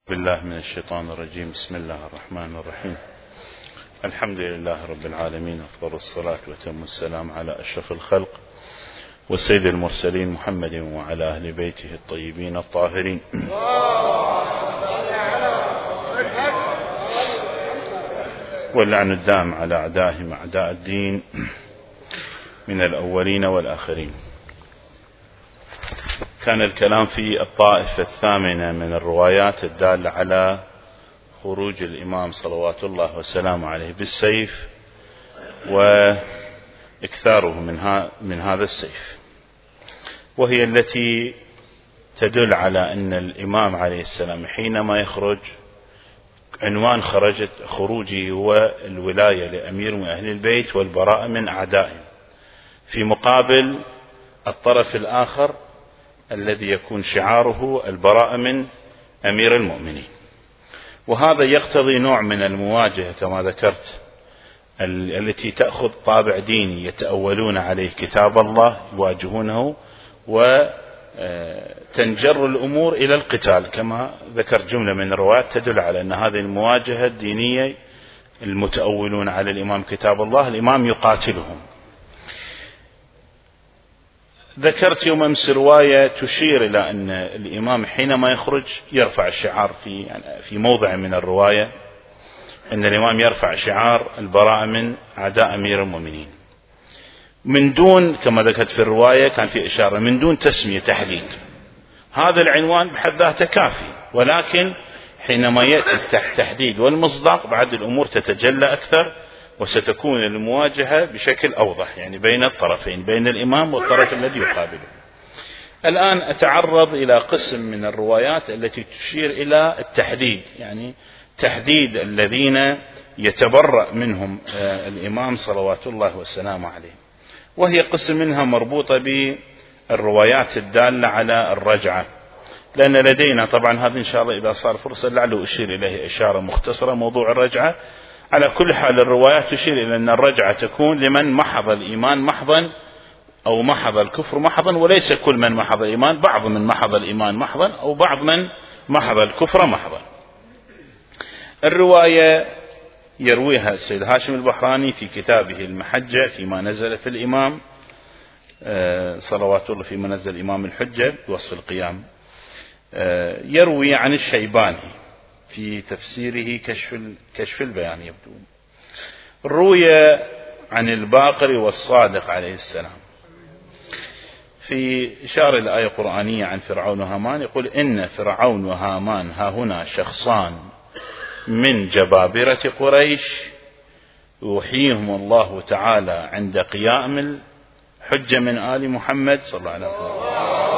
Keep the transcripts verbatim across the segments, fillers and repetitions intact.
بالله من الشيطان الرجيم. بسم الله الرحمن الرحيم. الحمد لله رب العالمين، أفضل الصلاة وتم السلام على أشرف الخلق والسيد المرسلين محمد وعلى أهل بيته الطيبين الطاهرين، واللعن الدائم على أعدائهم أعداء الدين من الأولين والآخرين. كان الكلام في الطائفة الثامنة من الروايات الدالة على خروج الإمام صلوات الله وسلامه عليه بالسيف وإكثاره من, من هذا السيف، وهي التي تدل على أن الإمام عليه السلام حينما يخرج عنوان خرجت خروجه هو الولاية لأمير من أهل البيت والبراءة من أعدائهم، في مقابل الطرف الآخر الذي يكون شعاره البراءة من أمير المؤمنين. وهذا يقتضي نوع من المواجهة كما ذكرت، التي تأخذ طابع ديني، يتأولون عليه كتاب الله، يواجهونه وتنجر الأمور إلى القتال، كما ذكر جملة من الروايات تدل على أن هذه المواجهة الدينية، المتأولون على الإمام كتاب الله، الإمام يقاتلهم. ذكرت يوم أمس رواية تشير إلى أن الإمام حينما يخرج يرفع الشعار في يعني في موضع من الرواية، أن الإمام يرفع شعار البراءة من أعداء أمير المؤمنين، من دون كما ذكرت في الرواية كان في إشارة من دون تسمية تحديد. هذا العنوان بحد ذاته كافي، ولكن حينما يأتي التحديد والمصداق بعد الأمور تتجلى أكثر، وستكون المواجهة بشكل أوضح، يعني بين الطرفين، بين الإمام والطرف الذي يقابله. الآن أتعرض إلى قسم من الروايات التي تشير إلى التحديد، يعني تحديد الذين يتبرأ منهم الإمام صلوات الله وسلامه عليه، وهي قسم منها مربوطة بالروايات الدالة على الرجعة، لأن لدينا طبعا هذا إن شاء الله إذا صار فرصة لعله أشير إليه إشارة مختصرة موضوع الرجعة. على كل حال الروايات تشير إلى أن الرجعة تكون لمن محض الإيمان محضا أو محض الكفر محضا، وليس كل من محض الإيمان، بعض من محض الإيمان محضا أو بعض من محض الكفر محضا. الرواية يرويها السيد هاشم البحراني في كتابه المحجة فيما نزل في الإمام صلوات الله، فيما نزل الإمام الحجة بوصف القيام، يروي عن الشيباني في تفسيره كشف كشف البيان يبدو. روي عن الباقر والصادق عليه السلام في إشارة الآية القرآنية عن فرعون وهامان، يقول إن فرعون وهامان ها هنا شخصان من جبابرة قريش يوحيهم الله تعالى عند قيام الحجة من آل محمد صلى الله عليه وسلم.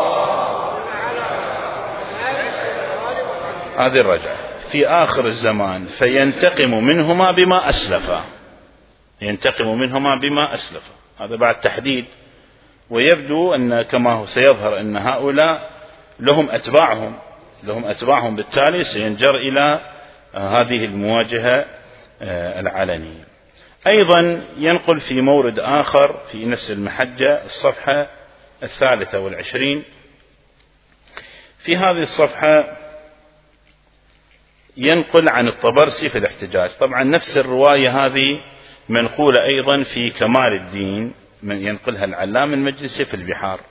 هذه الرجعة في آخر الزمان، فينتقم منهما بما أسلفا، ينتقم منهما بما أسلفا. هذا بعد تحديد، ويبدو أن كما هو سيظهر أن هؤلاء لهم أتباعهم لهم أتباعهم بالتالي سينجر إلى هذه المواجهة العلنية. أيضا ينقل في مورد آخر في نفس المحجة الصفحة الثالثة والعشرين، في هذه الصفحة ينقل عن الطبرسي في الاحتجاج. طبعا نفس الرواية هذه منقولة أيضا في كمال الدين، من ينقلها العلام المجلسي في البحار،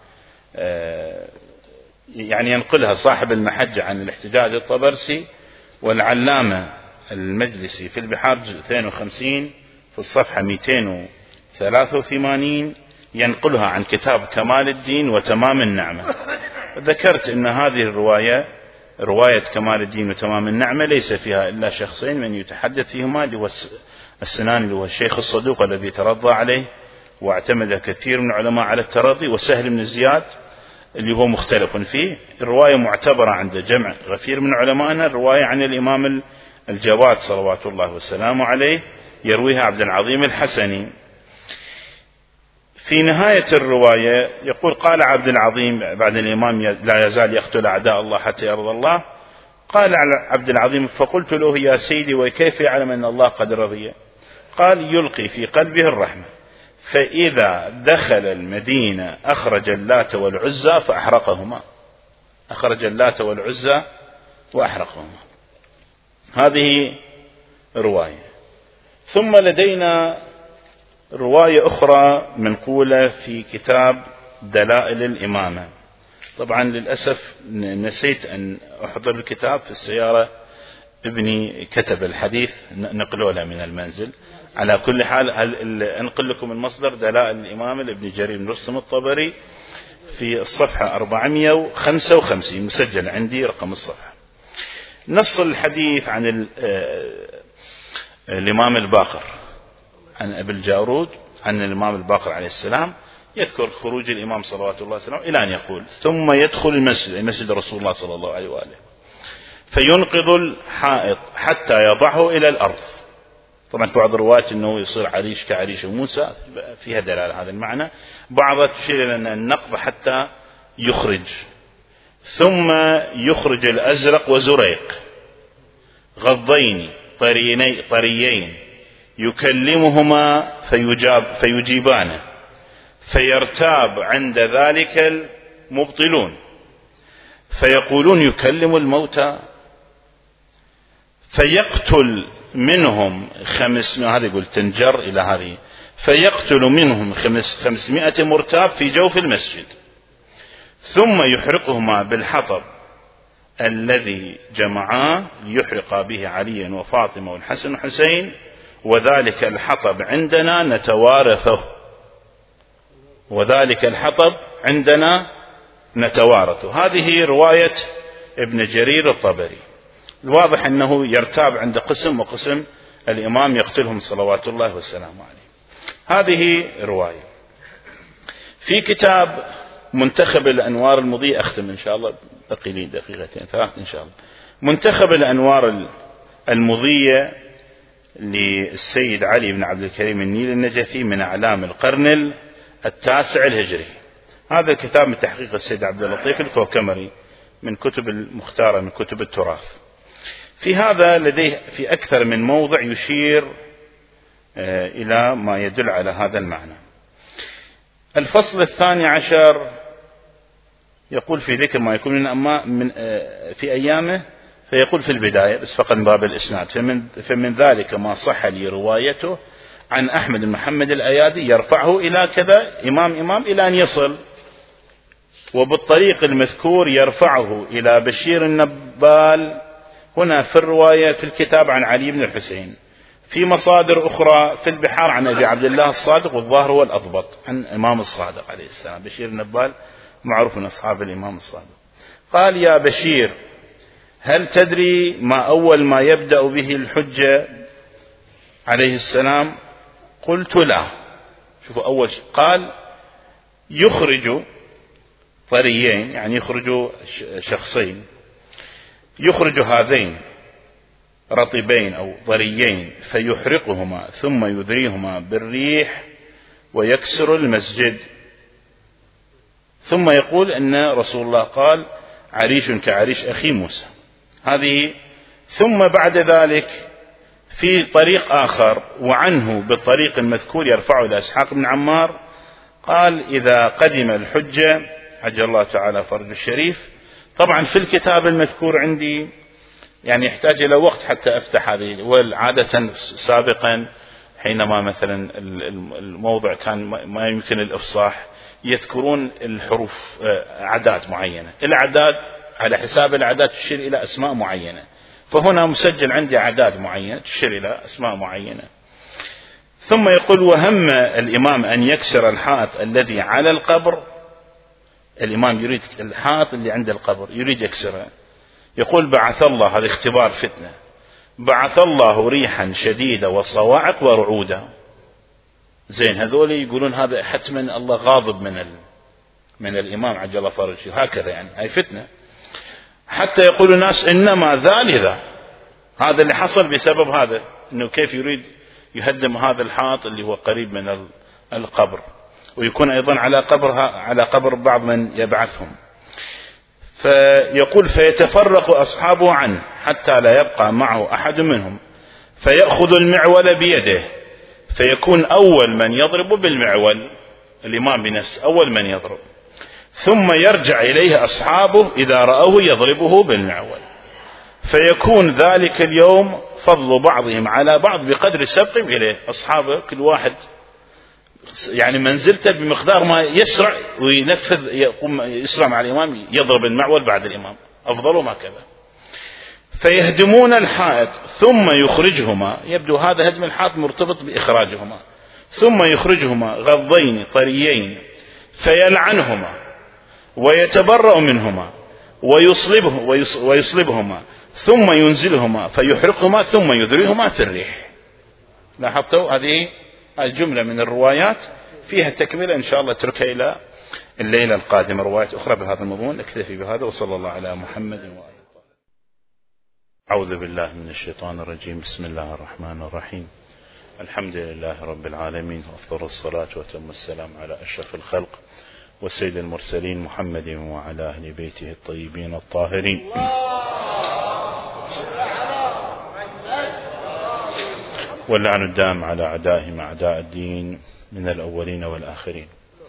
يعني ينقلها صاحب المحجة عن الاحتجاج الطبرسي، والعلامة المجلسي في البحار جزء اثنين وخمسين في الصفحة مئتين وثلاثة وثمانين ينقلها عن كتاب كمال الدين وتمام النعمة. ذكرت أن هذه الرواية رواية كمال الدين وتمام النعمة ليس فيها إلا شخصين من يتحدث فيهما، اللي هو السناني اللي هو الشيخ الصدوق الذي ترضى عليه واعتمد كثير من العلماء على الترضي، وسهل بن زياد اللي هو مختلف فيه. الرواية معتبرة عند جمع غفير من علمائنا، الرواية عن الإمام الجواد صلوات الله وسلامه عليه، يرويها عبد العظيم الحسني. في نهاية الرواية يقول قال عبد العظيم بعد الإمام لا يزال يقتل أعداء الله حتى يرضى الله، قال عبد العظيم فقلت له يا سيدي وكيف يعلم أن الله قد رضي؟ قال يلقي في قلبه الرحمة، فإذا دخل المدينة أخرج اللات والعزى فأحرقهما، أخرج اللات والعزى وأحرقهما. هذه رواية. ثم لدينا رواية أخرى منقولة في كتاب دلائل الإمامة. طبعا للأسف نسيت أن أحضر الكتاب في السيارة، ابني كتب الحديث نقلوا له من المنزل. على كل حال أنقل لكم المصدر دلائل الإمامة لابن جرير بن رستم الطبري في الصفحة أربعمائة وخمسة وخمسين، مسجل عندي رقم الصفحة. نص الحديث عن الإمام الباقر عن أبي الجارود عن الإمام الباقر عليه السلام، يذكر خروج الإمام صلوات الله وسلامه إلى أن يقول: ثم يدخل المسجد، المسجد رسول الله صلى الله عليه وآله، فينقض الحائط حتى يضعه إلى الأرض. طبعا في بعض الروايات أنه يصير عريش كعريش موسى، فيها دلالة هذا المعنى. بعضها تشير إلى أن النقض حتى يخرج. ثم يخرج الأزرق وزريق غضين طريين يكلمهما فيجاب فيجيبانه، فيرتاب عند ذلك المبطلون فيقولون: يكلم الموتى، فيقتل منهم خمسمائة، هذا يقول تنجر إلى هذه، فيقتل منهم خمس خمسمائة مرتاب في جوف المسجد، ثم يحرقهما بالحطب الذي جمعاه ليحرق به عليا وفاطمة والحسن والحسين، وذلك الحطب عندنا نتوارثه، وذلك الحطب عندنا نتوارثه. هذه رواية ابن جرير الطبري. الواضح أنه يرتاب عند قسم، وقسم الإمام يقتلهم صلوات الله وسلامه عليه. هذه رواية. في كتاب منتخب الأنوار المضيء، أختم إن شاء الله، بقي لي دقيقتين ثلاث إن شاء الله. منتخب الأنوار المضية للسيد علي بن عبد الكريم النيل النجفي من أعلام القرن التاسع الهجري. هذا الكتاب من تحقيق السيد عبد اللطيف الكوكمري، من كتب المختارة من كتب التراث. في هذا لديه في أكثر من موضع يشير إلى ما يدل على هذا المعنى. الفصل الثاني عشر يقول في ذكر ما يكون من أما من في أيامه، فيقول في البداية بس فقط من باب الإسناد: فمن, فمن ذلك ما صح لي روايته عن أحمد بن محمد الأيادي يرفعه إلى كذا إمام إمام إلى أن يصل، وبالطريق المذكور يرفعه إلى بشير النبال. هنا في الرواية في الكتاب عن علي بن الحسين، في مصادر أخرى في البحار عن أبي عبد الله الصادق، والظاهر هو الأضبط عن إمام الصادق عليه السلام. بشير النبال معروف من أصحاب الإمام الصادق. قال: يا بشير، هل تدري ما أول ما يبدأ به الحجة عليه السلام؟ قلت: لا. شوفوا أول شيء قال: يخرج طريين، يعني يخرج شخصين، يخرج هذين رطبين أو طريين فيحرقهما ثم يذريهما بالريح ويكسر المسجد. ثم يقول أن رسول الله قال: عريش كعريش أخي موسى. هذه. ثم بعد ذلك في طريق آخر وعنه بالطريق المذكور يرفعه إلى إسحاق بن عمار، قال: إذا قدم الحجة عجل الله تعالى فرج الشريف. طبعا في الكتاب المذكور عندي يعني يحتاج إلى وقت حتى أفتح هذه، والعادة سابقا حينما مثلا الموضع كان ما يمكن الإفصاح يذكرون الحروف أعداد معينة، الأعداد على حساب الأعداد تشير إلى أسماء معينة، فهنا مسجل عندي أعداد معينة تشير إلى أسماء معينة. ثم يقول: وهم الإمام أن يكسر الحائط الذي على القبر. الإمام يريد الحائط اللي عند القبر يريد يكسره. يقول: بعث الله، هذا اختبار فتنة، بعث الله ريحا شديدة وصواعق ورعودا. زين، هذول يقولون هذا حتما الله غاضب من ال... من الإمام عجل الله فرجه، هكذا يعني هاي فتنة. حتى يقول الناس: إنما ذلك، هذا اللي حصل بسبب هذا، إنه كيف يريد يهدم هذا الحائط اللي هو قريب من القبر، ويكون أيضا على قبرها على قبر بعض من يبعثهم. فيقول: فيتفرق أصحابه عنه حتى لا يبقى معه أحد منهم، فيأخذ المعول بيده، فيكون أول من يضرب بالمعول الإمام بنفسه، أول من يضرب، ثم يرجع إليه أصحابه إذا رأوه يضربه بالمعول، فيكون ذلك اليوم فضل بعضهم على بعض بقدر سبقهم إليه. أصحابه كل واحد يعني منزلته بمقدار ما يسرع وينفذ، يقوم يسرع مع الإمام، يضرب المعول بعد الإمام، أفضلهم هكذا. فيهدمون الحائط ثم يخرجهما، يبدو هذا هدم الحائط مرتبط بإخراجهما، ثم يخرجهما غضين طريين فيلعنهما ويتبرأ منهما ويصلبه ويصلبهما ثم ينزلهما فيحرقهما ثم يذريهما في الريح. لاحظتوا هذه الجملة من الروايات فيها تكملة إن شاء الله تركها إلى الليلة القادمة روايات أخرى بهذا المضمون. نكتفي بهذا وصلى الله على محمد وآله. أعوذ بالله من الشيطان الرجيم. بسم الله الرحمن الرحيم. الحمد لله رب العالمين، وأفضل الصلاة وتم السلام على أشرف الخلق وسيد المرسلين محمد وعلى أهل بيته الطيبين الطاهرين. واللعن الدام على أعدائهم أعداء الدين من الأولين والآخرين.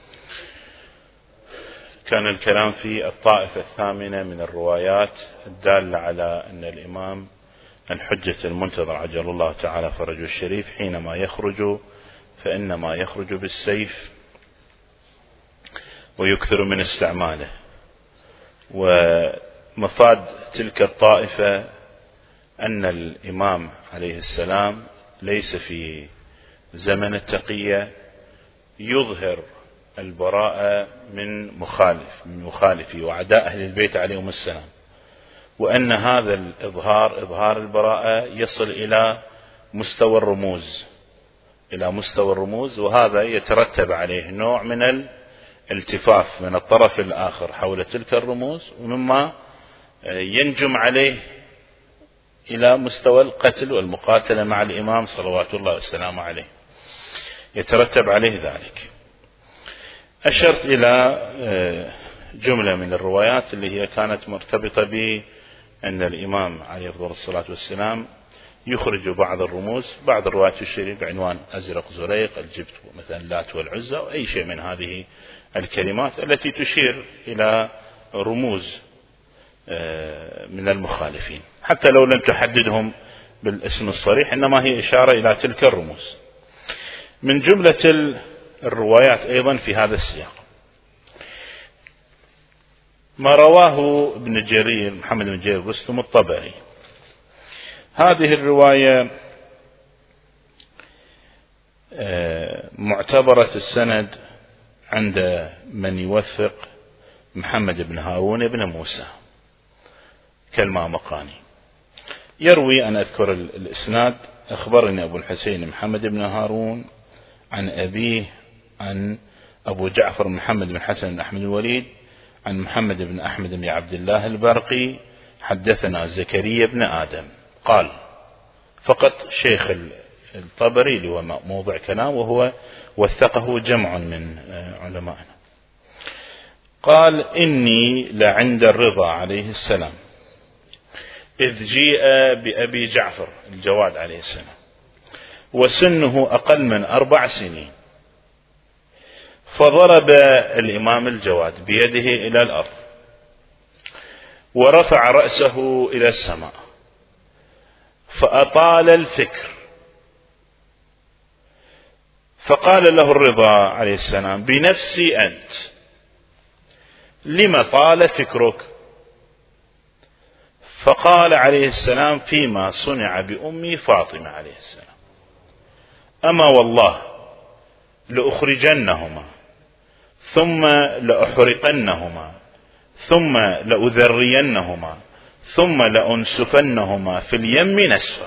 كان الكلام في الطائفة الثامنة من الروايات الدالة على أن الإمام الحجة المنتظر عجل الله تعالى فرجه الشريف حينما يخرج فإنما يخرج بالسيف ويكثر من استعماله. ومفاد تلك الطائفة أن الإمام عليه السلام ليس في زمن التقية يظهر البراءة من مخالف من مخالفي وأعداء أهل البيت عليهم السلام، وأن هذا الإظهار إظهار البراءة يصل إلى مستوى الرموز إلى مستوى الرموز وهذا يترتب عليه نوع من الالتفاف من الطرف الآخر حول تلك الرموز، ومما ينجم عليه إلى مستوى القتل والمقاتلة مع الإمام صلوات الله والسلام عليه، يترتب عليه ذلك. أشرت إلى جملة من الروايات اللي هي كانت مرتبطة بأن الإمام عليه أفضل الصلاة والسلام يخرج بعض الرموز، بعض الروايات تشير بعنوان أزرق زريق الجبت مثلا لات والعزى أو أي شيء من هذه الكلمات التي تشير إلى رموز من المخالفين، حتى لو لم تحددهم بالاسم الصريح إنما هي إشارة إلى تلك الرموز. من جملة الروايات أيضا في هذا السياق ما رواه ابن جرير محمد بن جرير رستم الطبري. هذه الرواية معتبرة السند عند من يوثق محمد بن هارون بن موسى كالمامقاني. يروي أن أذكر الإسناد: أخبرني أبو الحسين محمد بن هارون عن أبيه عن أبو جعفر محمد بن حسن بن أحمد الوليد عن محمد بن أحمد بن عبد الله البرقي حدثنا زكريا بن آدم قال. فقط شيخ الطبري اللي هو موضع كلام وهو وثقه جمع من علمائنا. قال: إني لعند الرضا عليه السلام إذ جيء بأبي جعفر الجواد عليه السلام وسنه أقل من أربع سنين، فضرب الإمام الجواد بيده إلى الأرض ورفع رأسه إلى السماء فأطال الفكر، فقال له الرضا عليه السلام: بنفسي أنت، لما طال فكرك؟ فقال عليه السلام: فيما صنع بأمي فاطمة عليه السلام، أما والله لأخرجنهما ثم لأحرقنهما ثم لأذرينهما ثم لأنسفنهما في اليم نسفا.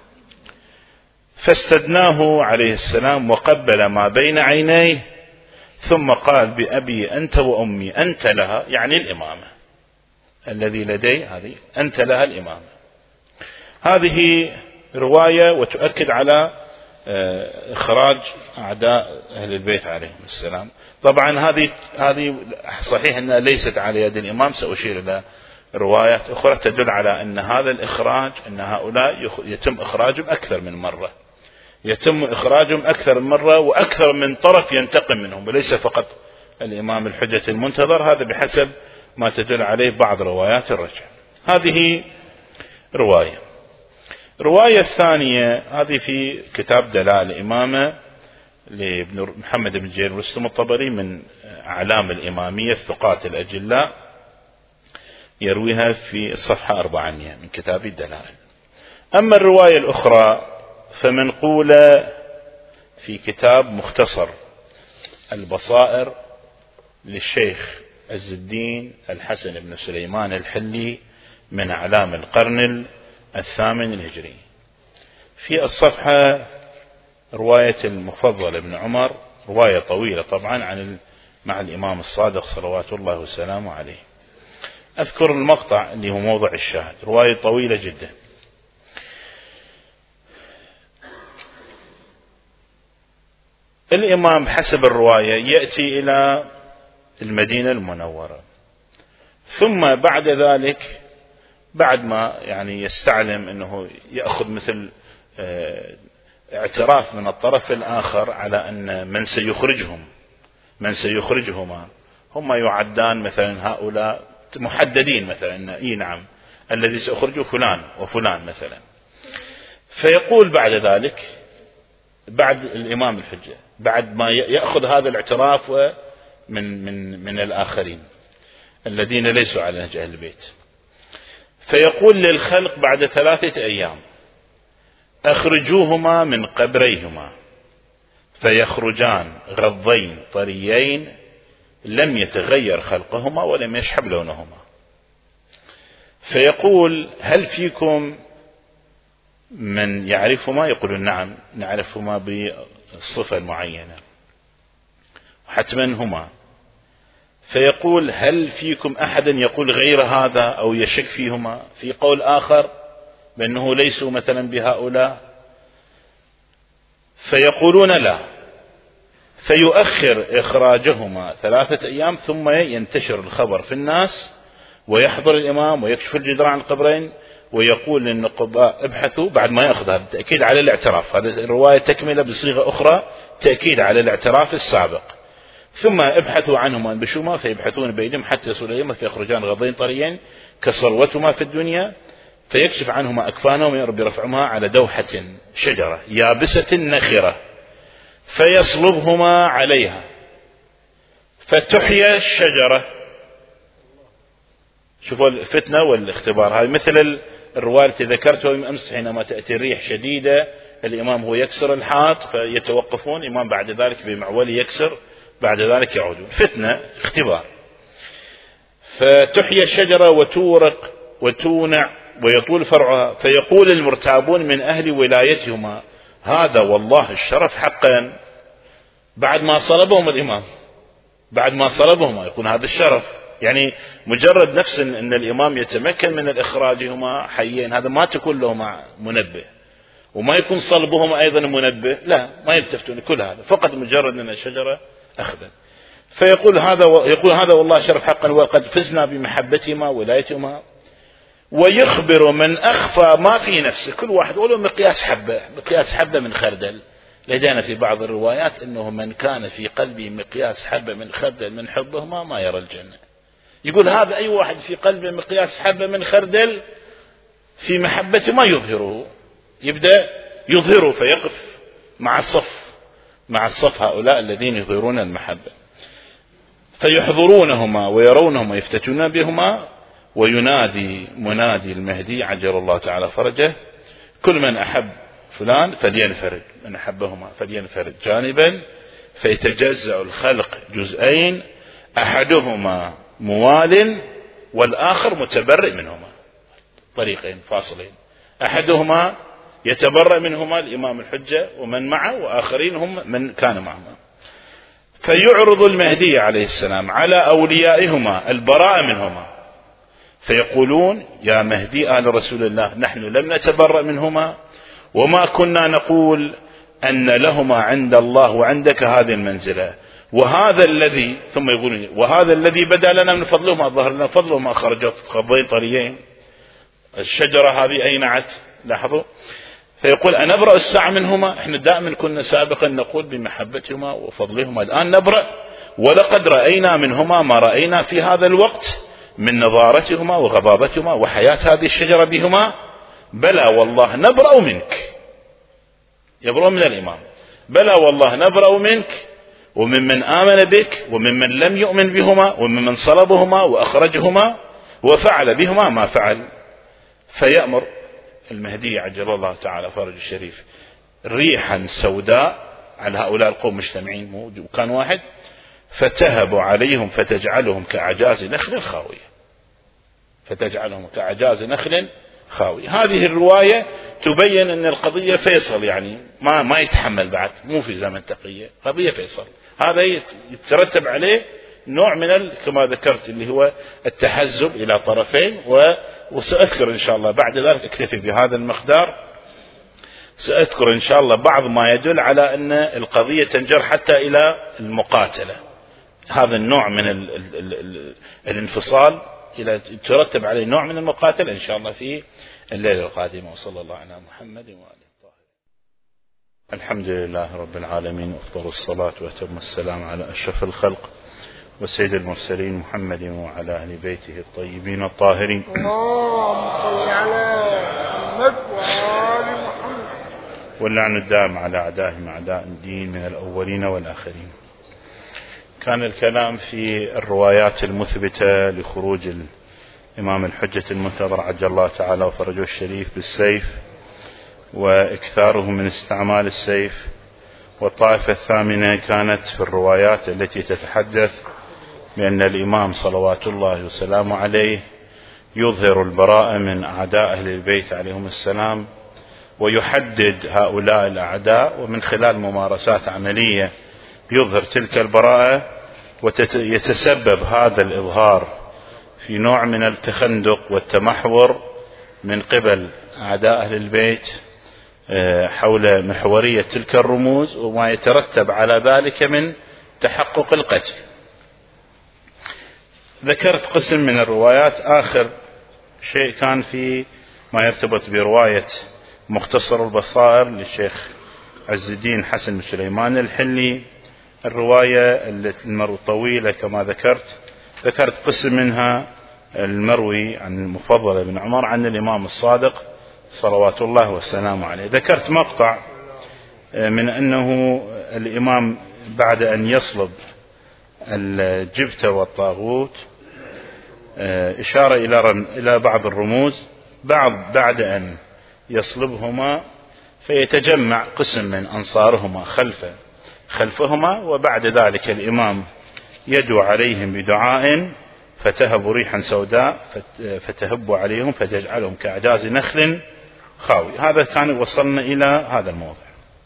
فاستدناه عليه السلام وقبل ما بين عينيه ثم قال: بأبي أنت وأمي أنت لها، يعني الإمامة الذي لدي هذه أنت لها الإمامة. هذه رواية وتؤكد على إخراج أعداء أهل البيت عليهم السلام. طبعا هذه هذه صحيح أنها ليست على يد الإمام، سأشير إلى روايات أخرى تدل على أن هذا الإخراج أن هؤلاء يتم إخراجهم أكثر من مرة، يتم إخراجهم أكثر من مرة وأكثر من طرف ينتقم منهم، وليس فقط الإمام الحجة المنتظر. هذا بحسب ما تدل عليه بعض روايات الرجع. هذه رواية. الرواية الثانية هذه في كتاب دلائل الإمامة لابن محمد بن جرير رستم الطبري من أعلام الإمامية الثقات الأجلاء، يرويها في الصفحة أربعمائة من كتاب الدلائل. أما الرواية الأخرى فمنقولة في كتاب مختصر البصائر للشيخ عز الدين الحسن بن سليمان الحلي من أعلام القرن الثامن الهجري. في الصفحة رواية المفضل بن عمر، رواية طويلة طبعا عن مع الإمام الصادق صلوات الله وسلامه عليه. أذكر المقطع اللي هو موضع الشاهد، رواية طويلة جدا. الإمام حسب الرواية يأتي إلى المدينة المنورة، ثم بعد ذلك بعد ما يعني يستعلم أنه يأخذ مثل اعتراف من الطرف الآخر على أن من سيخرجهم من سيخرجهما هم يعدان مثلا هؤلاء محددين، مثلا إيه نعم الذي سيخرجه فلان وفلان مثلا. فيقول بعد ذلك بعد الإمام الحجة بعد ما يأخذ هذا الاعتراف من من من الآخرين الذين ليسوا على نهج أهل البيت، فيقول للخلق بعد ثلاثة أيام أخرجوهما من قبريهما فيخرجان غضين طريين لم يتغير خلقهما ولم يشحب لونهما. فيقول هل فيكم من يعرفهما؟ يقولون نعم نعرفهما بالصفة المعينة حتما هما. فيقول هل فيكم أحدا يقول غير هذا أو يشك فيهما في قول آخر بأنه ليسوا مثلا بهؤلاء؟ فيقولون لا. فيؤخر إخراجهما ثلاثة أيام ثم ينتشر الخبر في الناس ويحضر الإمام ويكشف الجدران عن القبرين ويقول للنقباء ابحثوا، بعد ما يأخذ هذا التأكيد على الاعتراف. هذه الرواية تكملة بصيغة أخرى تأكيد على الاعتراف السابق. ثم ابحثوا عنهما انبشوما فيبحثون بينهم حتى يصل إليهما فيخرجان غضين طريين كصلوتهما في الدنيا، فيكشف عنهما أكفانهم ويربي رفعهما على دوحة شجرة يابسة نخرة فيصلبهما عليها فتحيا الشجرة. شوفوا الفتنة والاختبار. هذه مثل الرواية التي ذكرتها من أمس حينما تأتي الريح شديدة الإمام هو يكسر الحائط فيتوقفون، الإمام بعد ذلك بمعول يكسر، بعد ذلك يعودون. فتنة اختبار. فتحيا الشجرة وتورق وتونع ويطول فرعها فيقول المرتابون من أهل ولايتهما هذا والله الشرف حقا. بعد ما صلبهم الإمام بعد ما صلبهم يكون هذا الشرف، يعني مجرد نفس أن الإمام يتمكن من الإخراجهما حيين هذا ما تكون لهما منبه، وما يكون صلبهما أيضا منبه، لا ما يلتفتون كل هذا، فقط مجرد أن الشجرة أخذا. فيقول هذا يقول هذا والله شرف حقا وقد فزنا بمحبتهما ولايتهما. ويخبر من أخفى ما في نفسه، كل واحد ولو مقياس حبة مقياس حبة من خردل. لدينا في بعض الروايات أنه من كان في قلبه مقياس حبة من خردل من حبهما ما يرى الجنة. يقول هذا أي واحد في قلبه مقياس حبة من خردل في محبته ما يظهره، يبدأ يظهره فيقف مع الصف مع الصف هؤلاء الذين يظهرون المحبة. فيحضرونهما ويرونهما يفتتون بهما وينادي منادي المهدي عجل الله تعالى فرجه كل من أحب فلان فلينفرد، من أحبهما فلينفرد جانبا فيتجزأ الخلق جزئين أحدهما موال والآخر متبرئ منهما، طريقين فاصلين، أحدهما يتبرأ منهما الإمام الحجة ومن معه وآخرين هم من كان معهما. فيعرض المهدي عليه السلام على أوليائهما البراء منهما فيقولون يا مهدي آل رسول الله نحن لم نتبرأ منهما وما كنا نقول أن لهما عند الله وعندك هذه المنزلة، وهذا الذي ثم يقولون وهذا الذي بدا لنا من فضلهما ظهر لنا فضلهما خرجت غضين طريين الشجرة هذه أينعت. لاحظوا. فيقول أنبرأ الساعة منهما، احنا دائما كنا سابقا نقول بمحبتهما وفضلهما، الآن نبرأ ولقد رأينا منهما ما رأينا في هذا الوقت من نضارتهما وغضابتهما وحياة هذه الشجرة بهما بلى والله نبرأ منك، يبرأ من الإمام، بلى والله نبرأ منك وممن آمن بك وممن لم يؤمن بهما وممن صلبهما وأخرجهما وفعل بهما ما فعل. فيأمر المهدي عجل الله تعالى فرج الشريف ريحا سوداء على هؤلاء القوم مجتمعين، وكان واحد، فتهب عليهم فتجعلهم كأعجاز نخل خاوية، فتجعلهم كأعجاز نخل خاوية. هذه الرواية تبين أن القضية فيصل، يعني ما ما يتحمل بعد، مو في زمن تقية، قضية فيصل. هذا يترتب عليه نوع من كما ذكرت اللي هو التحزب إلى طرفين، وسأذكر إن شاء الله بعد ذلك، اكتفي بهذا المقدار، سأذكر إن شاء الله بعض ما يدل على أن القضية تنجر حتى إلى المقاتلة. هذا النوع من ال ال ال ال الانفصال إلى ترتب عليه نوع من المقاتلة إن شاء الله في الليلة القادمة. وصلى الله على محمد وآله الطاهرين. الحمد لله رب العالمين، وأفضل الصلاة وأتم السلام على أشرف الخلق وسيد المرسلين محمد وعلى أهل بيته الطيبين الطاهرين. اللهم صل على محمد وآل محمد. واللعن الدائم على أعدائهم أعداء الدين من الأولين والآخرين. كان الكلام في الروايات المثبتة لخروج الإمام الحجة المنتظر عجل الله تعالى وفرجه الشريف بالسيف وإكثاره من استعمال السيف. والطائفة الثامنة كانت في الروايات التي تتحدث بأن الإمام صلوات الله وسلامه عليه يظهر البراءة من أعداء أهل البيت عليهم السلام، ويحدد هؤلاء الأعداء، ومن خلال ممارسات عملية يظهر تلك البراءة، ويتسبب هذا الإظهار في نوع من التخندق والتمحور من قبل أعداء أهل البيت حول محورية تلك الرموز، وما يترتب على ذلك من تحقق القتل. ذكرت قسم من الروايات. آخر شيء كان في ما يرتبط برواية مختصر البصائر للشيخ عز الدين حسن بن سليمان الحلي، الرواية المروي طويلة كما ذكرت. ذكرت قسم منها المروي عن المفضل بن عمر عن الإمام الصادق صلوات الله وسلامه عليه. ذكرت مقطع من أنه الإمام بعد أن يصلب الجبت والطاغوت إشارة إلى إلى بعض الرموز، بعض بعد أن يصلبهما فيتجمع قسم من أنصارهما خلف خلفهما، وبعد ذلك الإمام يدعو عليهم بدعاء فتهب ريحا سوداء فتهب عليهم فتجعلهم كأعجاز نخل خاوي. هذا كان وصلنا إلى هذا الموضع.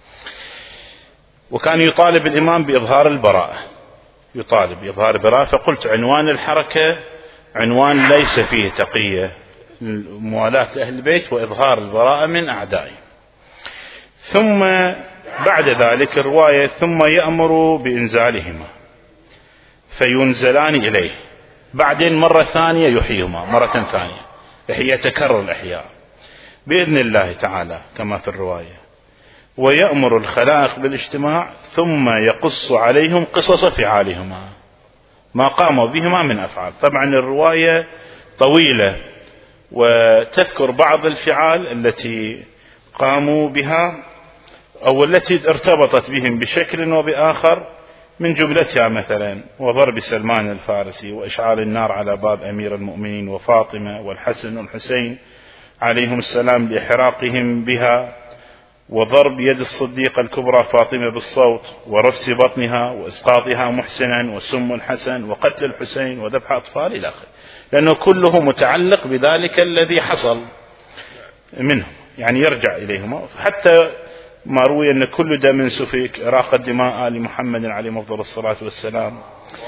وكان يطالب الإمام بإظهار البراءة، يطالب بإظهار البراءة. فقلت عنوان الحركة عنوان ليس فيه تقية، موالاة أهل البيت وإظهار البراءة من أعدائه. ثم بعد ذلك الرواية ثم يأمر بإنزالهما فينزلان إليه، بعدين مرة ثانية يحييهما مرة ثانية، يتكرر الإحياء بإذن الله تعالى كما في الرواية. ويأمر الخلائق بالاجتماع ثم يقص عليهم قصص فعالهما، ما قاموا بهما من أفعال. طبعا الرواية طويلة وتذكر بعض الفعال التي قاموا بها أو التي ارتبطت بهم بشكل وبآخر، من جملتها مثلا وضرب سلمان الفارسي وإشعال النار على باب أمير المؤمنين وفاطمة والحسن والحسين عليهم السلام لإحراقهم بها، وضرب يد الصديقة الكبرى فاطمة بالصوت ورفس بطنها وإسقاطها محسنا وسم الحسن وقتل الحسين وذبح أطفال إلى آخره، لأنه كله متعلق بذلك الذي حصل منهم، يعني يرجع إليهما. حتى ما روي أن كل دم سفك إراقة دماء آل محمد عليه أفضل الصلاة والسلام.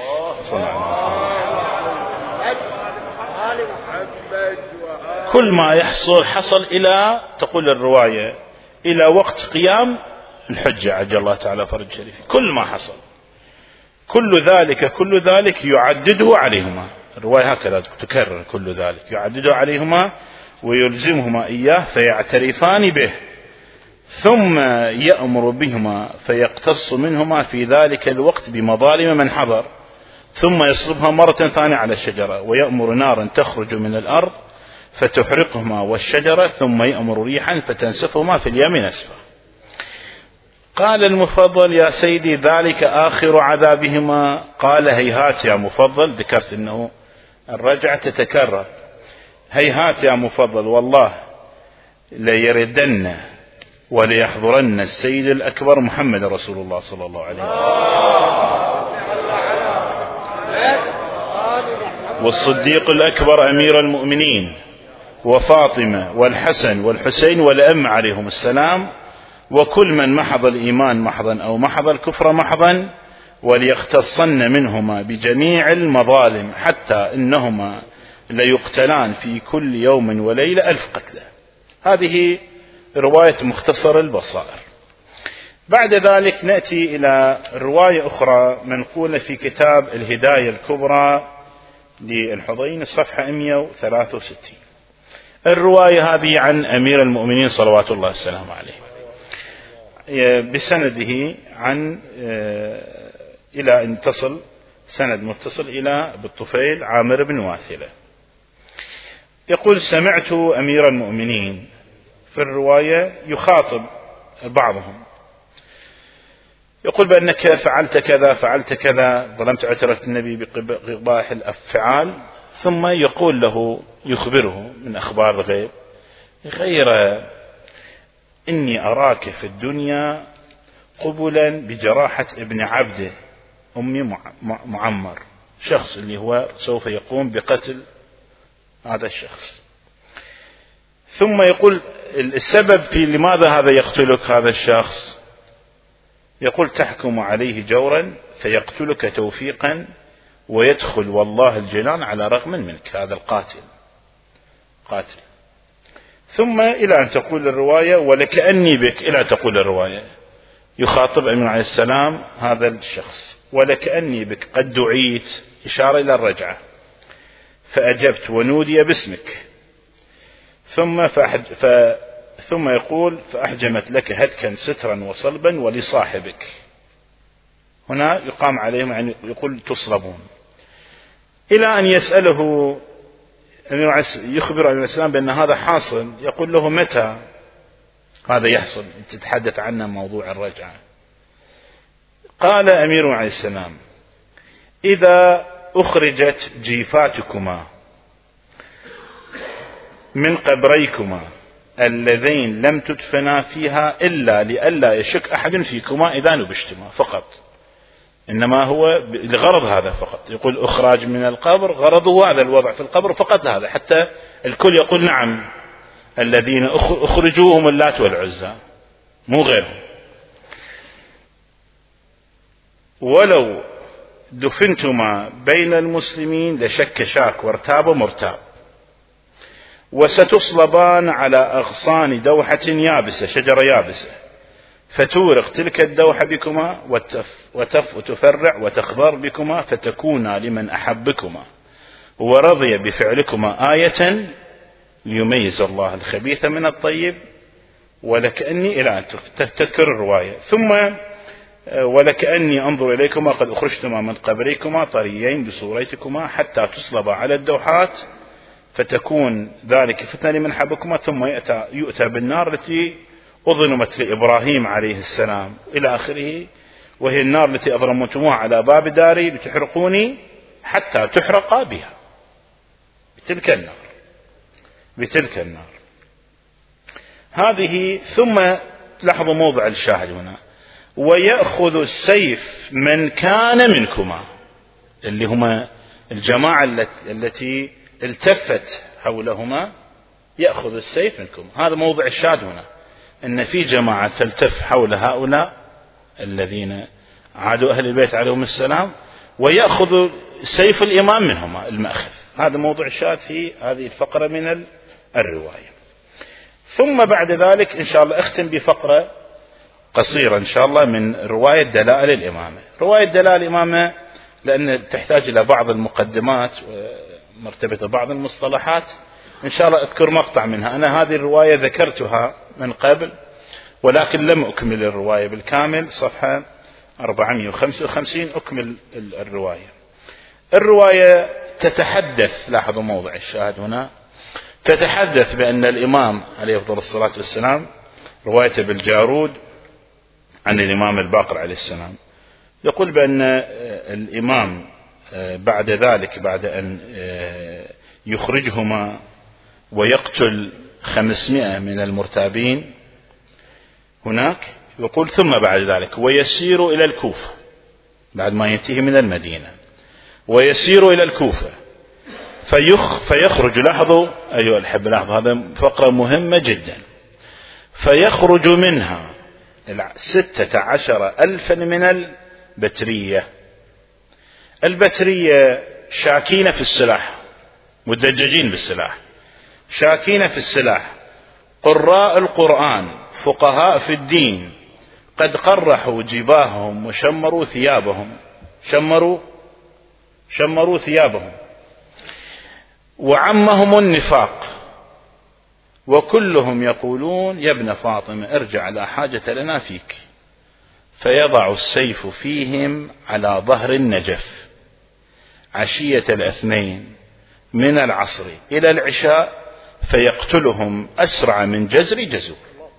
كل ما يحصل حصل إلى تقول الرواية إلى وقت قيام الحجة عجل الله تعالى فرج الشريف، كل ما حصل كل ذلك كل ذلك يعدده عليهما. الرواية هكذا تكرر كل ذلك يعدده عليهما ويلزمهما إياه فيعترفان به، ثم يأمر بهما فيقتص منهما في ذلك الوقت بمظالم من حضر، ثم يصلبها مرة ثانية على الشجرة، ويأمر نارا تخرج من الأرض فتحرقهما والشجرة ثم يأمر ريحا فتنسفهما في اليم نسفا. قال المفضل يا سيدي ذلك آخر عذابهما. قال هيهات يا مفضل، ذكرت أنه الرجعة تتكرر، هيهات يا مفضل والله ليردن وليحضرن السيد الأكبر محمد رسول الله صلى الله عليه وسلم والصديق الأكبر أمير المؤمنين وفاطمة والحسن والحسين والأم عليهم السلام وكل من محض الإيمان محضا أو محض الكفر محضا، وليختصن منهما بجميع المظالم حتى إنهما ليقتلان في كل يوم وليلة ألف قتلى. هذه رواية مختصر البصائر. بعد ذلك نأتي إلى رواية أخرى منقولة في كتاب الهداية الكبرى للحضين صفحة مئة وثلاثة وستين. الرواية هذه عن أمير المؤمنين صلوات الله والسلام عليه بسنده عن إلى أن تصل سند متصل إلى بالطفيل عامر بن واثلة. يقول سمعت أمير المؤمنين في الرواية يخاطب بعضهم، يقول بأنك فعلت كذا فعلت كذا، ظلمت عترة النبي بقباح الأفعال، ثم يقول له يخبره من أخبار الغيب غير إني أراك في الدنيا قبلا بجراحة ابن عبده أمي معمر، شخص اللي هو سوف يقوم بقتل هذا الشخص. ثم يقول السبب في لماذا هذا يقتلك هذا الشخص، يقول تحكم عليه جورا فيقتلك توفيقا ويدخل والله الجنان على رغم منك، هذا القاتل قاتل. ثم إلى أن تقول الرواية ولكأني بك، إلى تقول الرواية يخاطب أمين عليه السلام هذا الشخص ولكأني بك قد دعيت، إشارة إلى الرجعة، فأجبت ونودي باسمك، ثم فأحج ف... ثم يقول فأحجمت لك هتكا سترا وصلبا ولصاحبك. هنا يقام عليهم يعني يقول تصلبون، إلى أن يسأله يخبر عليه السلام بأن هذا حاصل، يقول له متى هذا يحصل تتحدث عنه موضوع الرجعة. قال أمير عليه السلام إذا أخرجت جيفاتكما من قبريكما اللذين لم تدفنا فيها إلا لئلا يشك أحد فيكما إذا نبشتما فقط، إنما هو لغرض هذا فقط. يقول أخراج من القبر غرضه هذا الوضع في القبر فقط، هذا حتى الكل يقول نعم الذين أخرجوهم اللات والعزى مو غيرهم. ولو دفنتما بين المسلمين لشك شاك وارتاب مرتاب، وستصلبان على أغصان دوحة يابسة، شجرة يابسة، فتورق تلك الدوحة بكما وتف وتف وتفرع وتخضر بكما، فتكونا لمن أحبكما ورضي بفعلكما آية ليميز الله الخبيث من الطيب. ولكأني إلى أن تذكر الرواية، ثم ولكأني أنظر إليكما قد أخرجتما من قبريكما طريين بصورتكما حتى تصلب على الدوحات، فتكون ذلك فتنة لمن حبكما، ثم يؤتى, يؤتى بالنار التي أظلمت لإبراهيم عليه السلام إلى آخره، وهي النار التي أظلمتموها على باب داري لتحرقوني حتى تحرق بها بتلك النار بتلك النار هذه. ثم لاحظوا موضع الشاهد هنا، ويأخذ السيف من كان منكما، اللي هما الجماعة التي التفت حولهما، يأخذ السيف منكم. هذا موضع الشاهد هنا، أن في جماعة تلتف حول هؤلاء الذين عادوا أهل البيت عليهم السلام، ويأخذ سيف الإمام منهما المأخذ. هذا موضوع الشاهد في هذه الفقرة من الرواية. ثم بعد ذلك إن شاء الله أختم بفقرة قصيرة إن شاء الله من رواية دلائل الإمامة. رواية دلائل الإمامة لأن تحتاج إلى بعض المقدمات ومرتبطة بعض المصطلحات، إن شاء الله أذكر مقطع منها. أنا هذه الرواية ذكرتها من قبل ولكن لم أكمل الرواية بالكامل، صفحة أربعمائة وخمسة وخمسين أكمل الرواية. الرواية تتحدث، لاحظوا موضع الشاهد هنا، تتحدث بأن الإمام عليه أفضل الصلاة والسلام، روايته بالجارود عن الإمام الباقر عليه السلام، يقول بأن الإمام بعد ذلك بعد أن يخرجهما ويقتل خمسمائة من المرتابين هناك، يقول ثم بعد ذلك ويسير إلى الكوفة بعد ما ينتهي من المدينة، ويسير إلى الكوفة فيخ فيخرج. لاحظوا أيها الأحبة، لاحظوا هذا فقرة مهمة جدا. فيخرج منها ستة عشر ألفا من البترية. البترية شاكين في السلاح، مدججين بالسلاح، شاكين في السلاح، قراء القرآن، فقهاء في الدين، قد قرحوا جباههم وشمروا ثيابهم، شمروا شمروا ثيابهم، وعمهم النفاق، وكلهم يقولون يا ابن فاطمة ارجع، لا حاجة لنا فيك. فيضع السيف فيهم على ظهر النجف عشية الاثنين من العصر إلى العشاء، فيقتلهم أسرع من جزر جزور.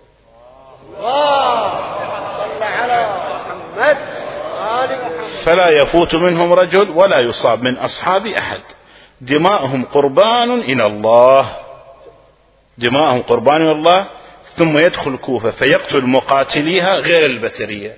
فلا يفوت منهم رجل ولا يصاب من أصحاب أحد، دماءهم قربان إلى الله، دماءهم قربان إلى الله. ثم يدخل الكوفة فيقتل مقاتليها غير البترية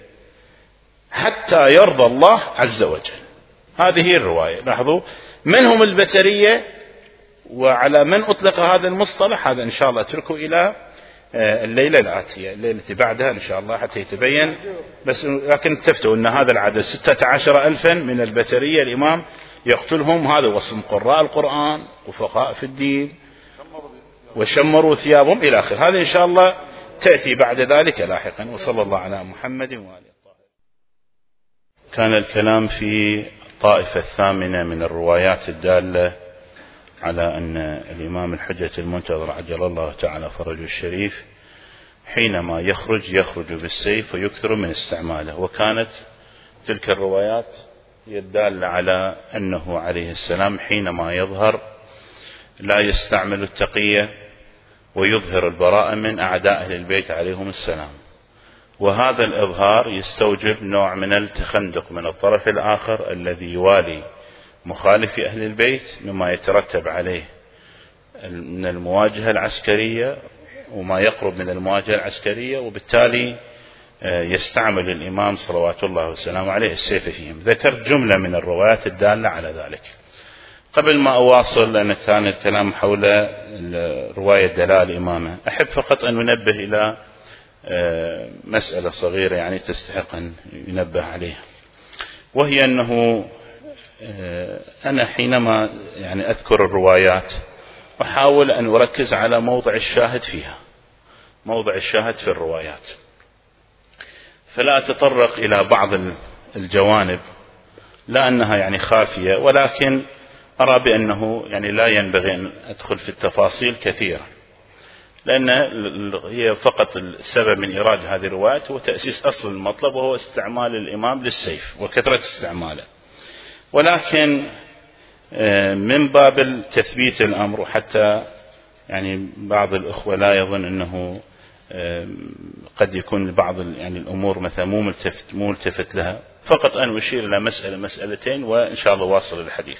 حتى يرضى الله عز وجل. هذه الرواية. لاحظوا من هم البترية وعلى من أطلق هذا المصطلح، هذا إن شاء الله اتركه إلى الليلة الآتية، الليلة بعدها إن شاء الله حتى يتبين. بس لكن تفتوا أن هذا العدد ستة عشر ألفا من البترية الإمام يقتلهم، هذا وصف قراء القرآن وفقهاء في الدين وشمروا ثيابهم إلى آخر. هذا إن شاء الله تأتي بعد ذلك لاحقا. وصلى الله على محمد وآله الطاهرين. كان الكلام في الطائفة الثامنة من الروايات الدالة على أن الإمام الحجة المنتظر عجل الله تعالى فرجه الشريف حينما يخرج يخرج بالسيف ويكثر من استعماله. وكانت تلك الروايات يدل على أنه عليه السلام حينما يظهر لا يستعمل التقية ويظهر البراءة من أعداء أهل البيت عليهم السلام. وهذا الإظهار يستوجب نوع من التخندق من الطرف الآخر الذي يوالي مخالف أهل البيت، مما يترتب عليه من المواجهة العسكرية وما يقرب من المواجهة العسكرية، وبالتالي يستعمل الإمام صلوات الله وسلامه عليه السيف فيهم. ذكرت جملة من الروايات الدالة على ذلك. قبل ما أواصل، لأن كان الكلام حول رواية دلال إمامة، أحب فقط أن ننبه إلى مسألة صغيرة يعني تستحق أن ينبه عليها، وهي أنه أنا حينما يعني أذكر الروايات أحاول أن أركز على موضع الشاهد فيها، موضع الشاهد في الروايات، فلا أتطرق إلى بعض الجوانب، لا أنها يعني خافية، ولكن أرى بأنه يعني لا ينبغي أن أدخل في التفاصيل كثيرا، لأن هي فقط السبب من إيراد هذه الروايات هو تأسيس أصل المطلب، وهو استعمال الإمام للسيف وكثرة استعماله. ولكن من باب تثبيت الأمر، وحتى يعني بعض الأخوة لا يظن أنه قد يكون بعض يعني الأمور مثلا مو ملتفت, مو ملتفت لها، فقط أن أشير إلى مسألة مسألتين وإن شاء الله واصل الحديث.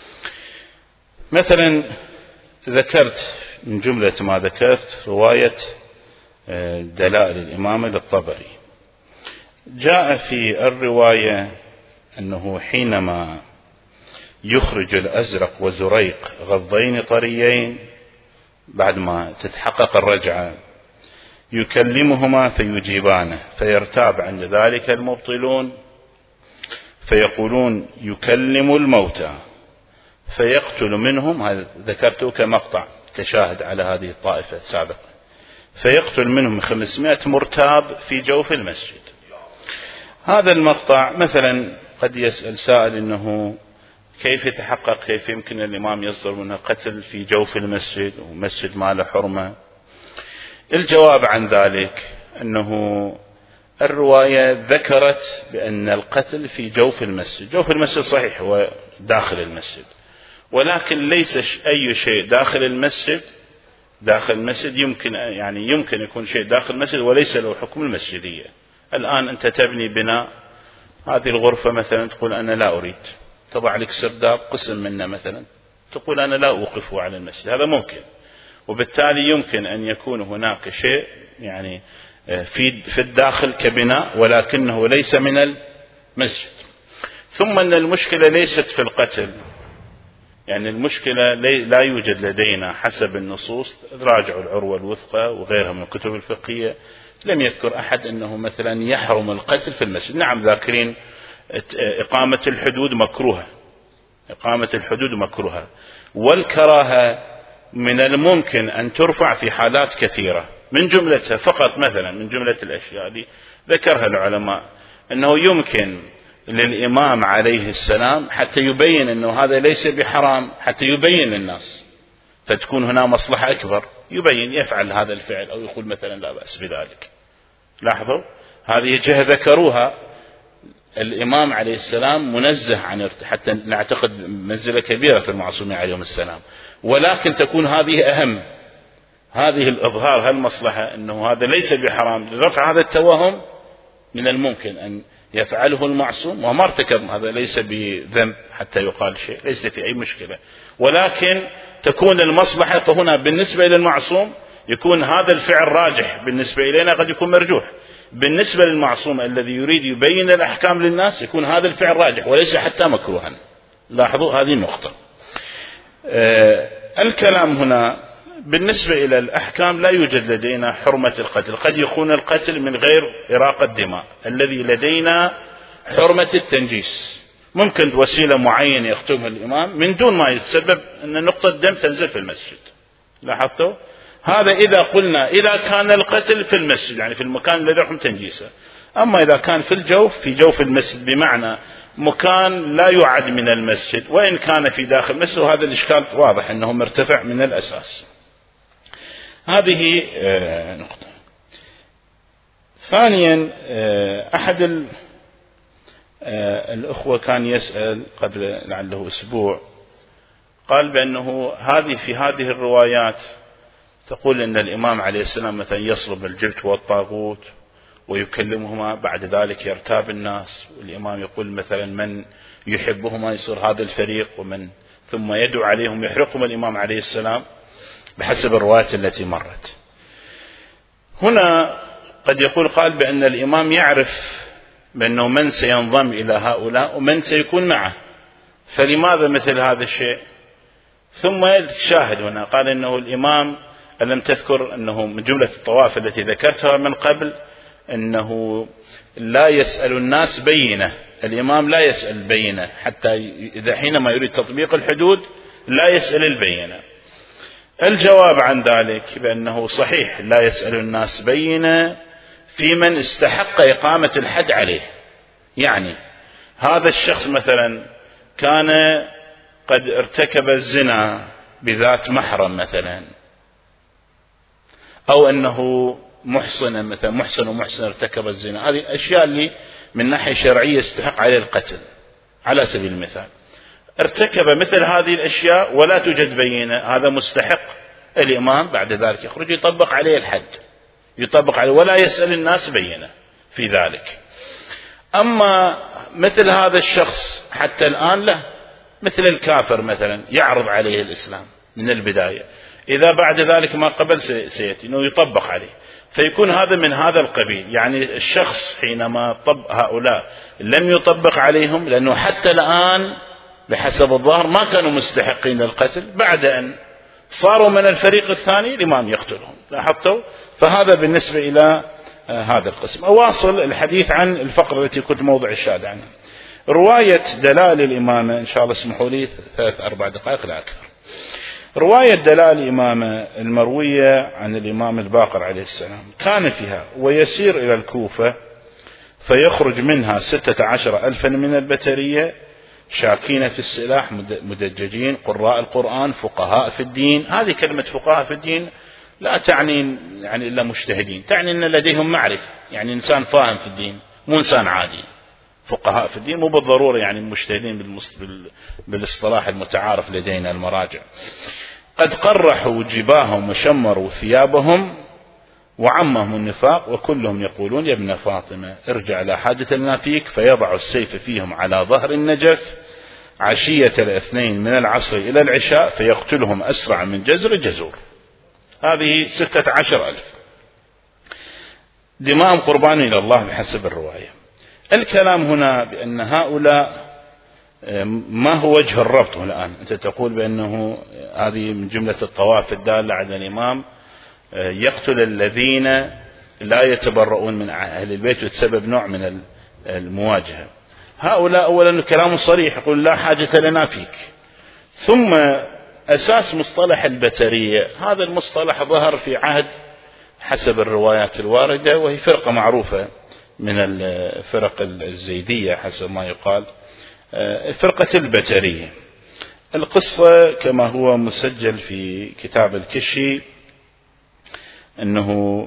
مثلا ذكرت من جملة ما ذكرت رواية دلائل الإمامة للطبري. جاء في الرواية أنه حينما يخرج الأزرق وزريق غضين طريين بعد ما تتحقق الرجعة يكلمهما فيجيبانه، فيرتاب عند ذلك المبطلون فيقولون يكلم الموتى، فيقتل منهم، هذا ذكرته كمقطع كشاهد على هذه الطائفة السابقة، فيقتل منهم خمسمائة مرتاب في جوف المسجد. هذا المقطع مثلا قد يسأل سائل أنه كيف يتحقق، كيف يمكن الإمام يصدر منه قتل في جوف المسجد ومسجد ما له حرمة؟ الجواب عن ذلك أنه الرواية ذكرت بأن القتل في جوف المسجد، جوف المسجد صحيح هو داخل المسجد، ولكن ليس أي شيء داخل المسجد داخل المسجد يمكن يعني يمكن يكون شيء داخل المسجد وليس له حكم المسجدية. الآن أنت تبني بناء، هذه الغرفة مثلا تقول أنا لا أريد، تضع لك سرداب قسم منه مثلا، تقول أنا لا أوقفه على المسجد، هذا ممكن. وبالتالي يمكن أن يكون هناك شيء يعني في في الداخل كبناء ولكنه ليس من المسجد. ثم أن المشكلة ليست في القتل، يعني المشكلة لا يوجد لدينا حسب النصوص، راجعوا العروة الوثقى وغيرها من الكتب الفقهية، لم يذكر أحد أنه مثلا يحرم القتل في المسجد. نعم ذاكرين إقامة الحدود مكروهة، إقامة الحدود مكروهة، والكراهة من الممكن أن ترفع في حالات كثيرة، من جملتها فقط مثلا من جملة الأشياء اللي ذكرها العلماء أنه يمكن للإمام عليه السلام حتى يبين أنه هذا ليس بحرام، حتى يبين للناس، فتكون هنا مصلحة أكبر، يبين يفعل هذا الفعل أو يقول مثلا لا بأس بذلك. لاحظوا هذه جهة ذكروها، الإمام عليه السلام منزه عن، حتى نعتقد منزلة كبيرة في المعصومين عليهم السلام، ولكن تكون هذه أهم، هذه الإظهار هالمصلحة أنه هذا ليس بحرام، لرفع هذا التوهم من الممكن أن يفعله المعصوم وما ارتكب، هذا ليس بذنب حتى يقال شيء، ليس في أي مشكلة، ولكن تكون المصلحة. فهنا بالنسبة إلى المعصوم يكون هذا الفعل راجح، بالنسبة إلينا قد يكون مرجوح، بالنسبة للمعصوم الذي يريد يبين الأحكام للناس يكون هذا الفعل راجح وليس حتى مكروها. لاحظوا هذه النقطة. آه الكلام هنا بالنسبة إلى الأحكام لا يوجد لدينا حرمة القتل، قد يكون القتل من غير إراقة دماء، الذي لدينا حرمة التنجيس، ممكن وسيلة معينة يختمها الإمام من دون ما يتسبب أن نقطة دم تنزل في المسجد. لاحظتوا هذا إذا قلنا إذا كان القتل في المسجد، يعني في المكان الذي يحرم تنجيسه. أما إذا كان في الجوف، في جوف المسجد بمعنى مكان لا يعد من المسجد، وإن كان في داخل المسجد، وهذا الإشكال واضح أنه مرتفع من الأساس. هذه نقطة. ثانيا أحد الأخوة كان يسأل قبل لعله أسبوع، قال بأنه هذه في هذه الروايات تقول أن الإمام عليه السلام مثلا يصلب الجبت والطاغوت ويكلمهما، بعد ذلك يرتاب الناس، والإمام يقول مثلا من يحبهما يصير هذا الفريق، ومن ثم يدعو عليهم يحرقهم الإمام عليه السلام بحسب الروايات التي مرت. هنا قد يقول قال بأن الإمام يعرف بأنه من سينضم إلى هؤلاء ومن سيكون معه، فلماذا مثل هذا الشيء؟ ثم شاهد هنا قال أنه الإمام ألم تذكر أنه من جملة الطوائف التي ذكرتها من قبل أنه لا يسأل الناس بينة، الإمام لا يسأل بينة، حتى إذا حينما يريد تطبيق الحدود لا يسأل البينة. الجواب عن ذلك بأنه صحيح لا يسأل الناس بينة في من استحق إقامة الحد عليه، يعني هذا الشخص مثلا كان قد ارتكب الزنا بذات محرم مثلا، أو أنه محصن مثلا محصن ومحصن ارتكب الزنا، هذه الأشياء اللي من ناحية شرعية يستحق عليه القتل. على سبيل المثال ارتكب مثل هذه الأشياء ولا توجد بينة، هذا مستحق، الإمام بعد ذلك يخرج يطبق عليه الحد، يطبق عليه ولا يسأل الناس بينة في ذلك. أما مثل هذا الشخص حتى الآن له مثل الكافر مثلا يعرض عليه الإسلام من البداية، إذا بعد ذلك ما قبل سيأتي أنه يطبق عليه، فيكون هذا من هذا القبيل. يعني الشخص حينما طب هؤلاء لم يطبق عليهم، لأنه حتى الآن بحسب الظاهر ما كانوا مستحقين للقتل، بعد أن صاروا من الفريق الثاني الإمام يقتلهم. لاحظتوا؟ فهذا بالنسبة إلى هذا القسم. أواصل الحديث عن الفقرة التي كنت موضع الشاهد عنها، رواية دلائل الإمامة. إن شاء الله اسمحوا لي ثلاث أربع دقائق لا أكثر. رواية دلائل الإمامة المروية عن الإمام الباقر عليه السلام كان فيها ويسير إلى الكوفة فيخرج منها ستة عشر ألفا من البترية شاكين في السلاح مدججين قراء القرآن فقهاء في الدين. هذه كلمة فقهاء في الدين لا تعني يعني إلا مجتهدين، تعني أن لديهم معرفة، يعني إنسان فاهم في الدين مو إنسان عادي. فقهاء في الدين مو بالضرورة يعني مجتهدين بالاصطلاح المتعارف لدينا المراجع. قد قرحوا جباههم وشمروا ثيابهم وعمهم النفاق وكلهم يقولون يا ابن فاطمة ارجع لا حاجة لنا فيك، فيضع السيف فيهم على ظهر النجف عشية الاثنين من العصر إلى العشاء فيقتلهم أسرع من جزر جزور. هذه ستة عشر ألف دماء قربان إلى الله بحسب الرواية. الكلام هنا بأن هؤلاء ما هو وجه الربط الآن؟ أنت تقول بأنه هذه من جملة الطوائف الدالة على الإمام يقتل الذين لا يتبرؤون من أهل البيت وتسبب نوع من المواجهة. هؤلاء أولا كلام صريح يقول لا حاجة لنا فيك. ثم أساس مصطلح البترية، هذا المصطلح ظهر في عهد حسب الروايات الواردة، وهي فرقة معروفة من الفرق الزيدية حسب ما يقال، فرقة البترية. القصة كما هو مسجل في كتاب الكشي أنه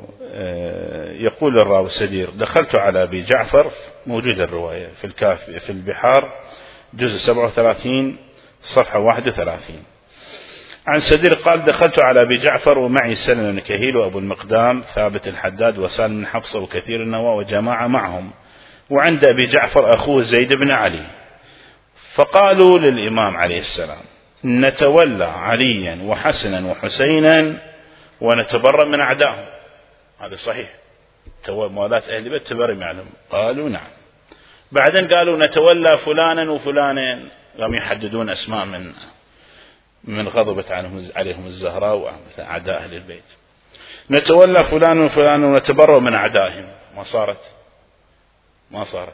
يقول الراوي السدير دخلت على أبي جعفر، موجود الرواية في الكافي في البحار جزء سبعة وثلاثين صفحة واحد وثلاثين، عن سدير قال دخلت على أبي جعفر ومعي سلم بن كهيل وأبو المقدام ثابت الحداد وسالم بن حفصة وكثير النواة وجماعة معهم، وعند أبي جعفر أخوه زيد بن علي. فقالوا للإمام عليه السلام نتولى عليا وحسنا وحسينا ونتبرأ من أعدائهم. هذا صحيح، موالاة أهل البيت تبرئ معهم. قالوا نعم. بعدين قالوا نتولى فلانا وفلانا، لم يحددون أسماء من من غضبت عنهم عليهم الزهراء وأعداء أهل البيت. نتولى فلانا وفلانا ونتبرأ من أعدائهم. ما صارت ما صارت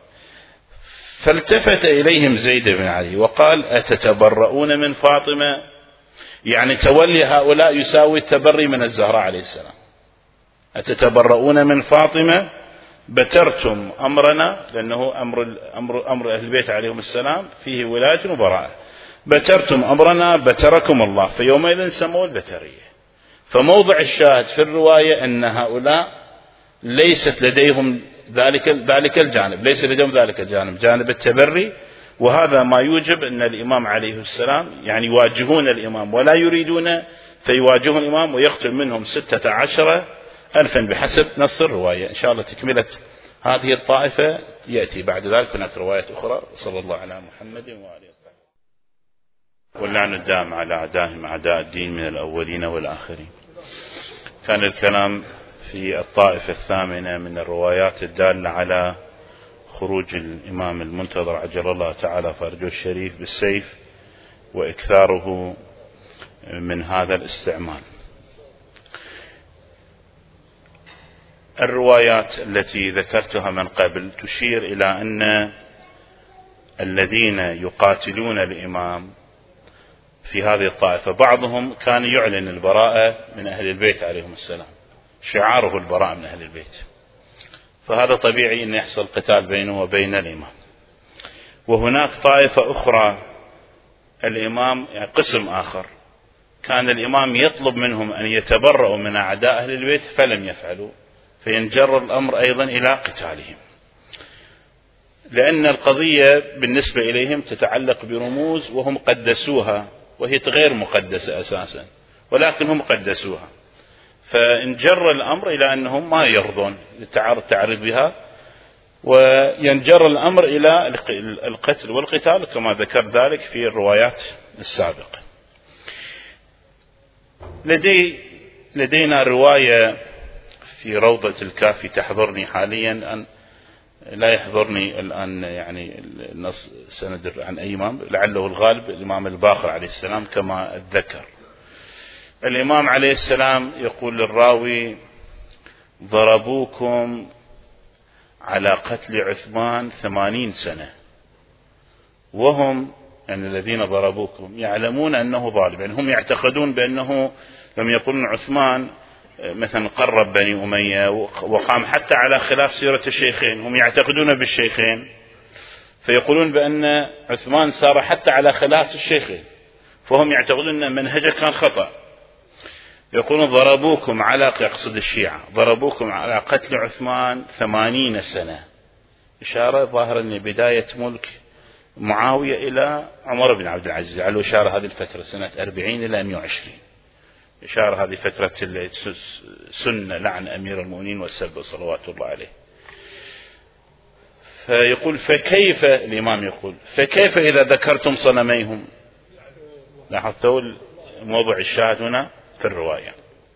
فالتفت إليهم زيد بن علي وقال أتتبرؤون من فاطمة؟ يعني تولي هؤلاء يساوي التبري من الزهراء عليه السلام. أتتبرؤون من فاطمة؟ بترتم أمرنا، لأنه أمر, أمر, أمر أهل البيت عليهم السلام فيه ولاية وبراءة. بترتم أمرنا بتركم الله، فيومئذ سموا البترية. فموضع الشاهد في الرواية أن هؤلاء ليست لديهم ذلك ذلك الجانب، ليس لديهم ذلك الجانب، جانب التبري. وهذا ما يوجب أن الإمام عليه السلام يعني يواجهون الإمام ولا يريدون، فيواجهون الإمام ويقتل منهم ستة عشر ألفا بحسب نص الرواية. إن شاء الله تكملة هذه الطائفة يأتي بعد ذلك هناك روايات أخرى. صلى الله على محمد وآله وصحبه. واللعن الدائم على أعدائهم أعداء الدين من الأولين والآخرين. كان الكلام في الطائفة الثامنة من الروايات الدالة على خروج الإمام المنتظر عجل الله تعالى فرجه الشريف بالسيف وإكثاره من هذا الاستعمال. الروايات التي ذكرتها من قبل تشير إلى أن الذين يقاتلون الإمام في هذه الطائفة بعضهم كان يعلن البراءة من أهل البيت عليهم السلام، شعاره البراءة من أهل البيت، فهذا طبيعي أن يحصل قتال بينه وبين الإمام. وهناك طائفة أخرى الإمام يعني قسم آخر كان الإمام يطلب منهم أن يتبرؤوا من أعداء أهل البيت فلم يفعلوا، فينجر الأمر أيضا إلى قتالهم، لأن القضية بالنسبة إليهم تتعلق برموز وهم قدسوها وهي غير مقدسة أساسا، ولكن هم قدسوها، فانجر الأمر إلى أنهم ما يرضون التعرض بها، وينجر الأمر إلى القتل والقتال كما ذكر ذلك في الروايات السابقة. لدي لدينا رواية في روضة الكافي تحضرني حاليا، أن لا يحضرني الآن يعني النص سند عن أي إمام، لعله الغالب الإمام الباقر عليه السلام كما اتذكر. الإمام عليه السلام يقول للراوي ضربوكم على قتل عثمان ثمانين سنة، وهم يعني الذين ضربوكم يعلمون أنه ظالم، يعني هم يعتقدون بأنه لم يقولون عثمان مثلا قرب بني أمية وقام حتى على خلاف سيرة الشيخين، هم يعتقدون بالشيخين فيقولون بأن عثمان سار حتى على خلاف الشيخين، فهم يعتقدون أن منهجه كان خطأ. يقولون ضربوكم على يقصد الشيعة ضربوكم على قتل عثمان ثمانين سنة، إشارة ظاهرة أن بداية ملك معاوية إلى عمر بن عبد العزيز، على إشارة هذه الفترة سنة أربعين إلى مئة وعشرين. إشارة هذه فترة سنة لعن أمير المؤمنين والسب صلوات الله عليه. فيقول فكيف، الإمام يقول فكيف إذا ذكرتم صنميهم. لاحظتوا موضوع الشاهد هنا في الرواية.